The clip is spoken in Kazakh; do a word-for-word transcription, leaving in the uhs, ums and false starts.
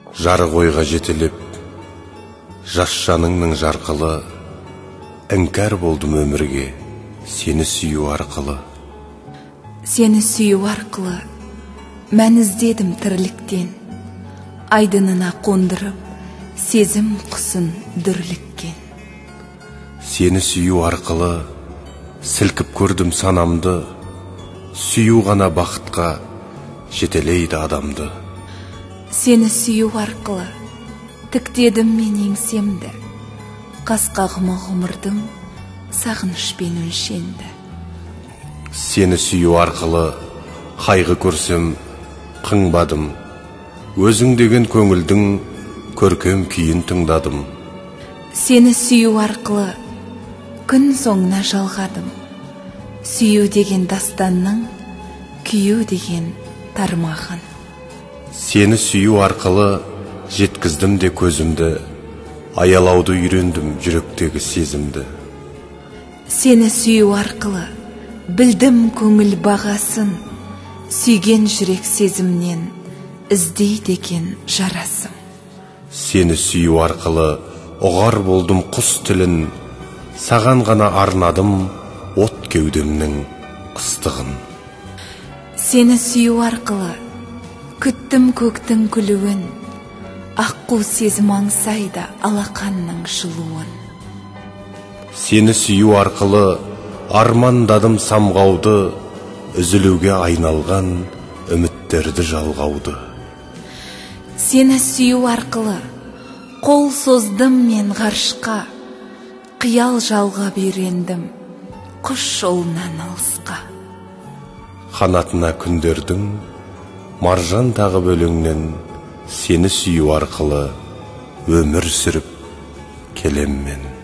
жарық ойға жетелеп, жас жаныңның жарқылы, іңкәр болдым өмірге, сені сүю арқылы. Сені сүю арқылы, мән іздедім тірліктен, айдынына қондырып, сезім құсын дүрліккен. Сені сүю арқылы, сілкіп көрдім санамды, сүю ғана бақытқа жетелейді адамды. Сені сүю арқылы, тіктедім мен еңсемді, қасқағыма ғұмырдың сағынышпен өлшенді. Сені сүю арқылы, қайғы көрсем қыңбадым, өзің деген көңілдің көркем күйін тыңдадым. Сені сүю арқылы, күн соңына жалғадым, сүю деген дастанның, күйу деген тармағын. Сені сүю арқылы, жеткіздім де көзімді, аялауды үйрендім жүректегі сезімді. Сені сүю арқылы, білдім көңіл бағасын, сүйген жүрек сезімнен іздейді екен жарасым. Сені сүю арқылы, ұғар болдым құс тілін, саған ғана арнадым от кеудемнің ыстығын. Сені сүю арқылы, күттім көктің күлуін, аққу сезім аңсайды алақанның жылуын. Сені сүю арқылы, армандадым самғауды, үзілуге айналған үміттерді жалғауды. Сені сүю арқылы, қол создым мен ғарышқа, қиял жалға берендім құш жолынан алысқа. Қанатына күндердің, маржан тағып өлеңнен, сені сүю арқылы өмір сүріп келем мен.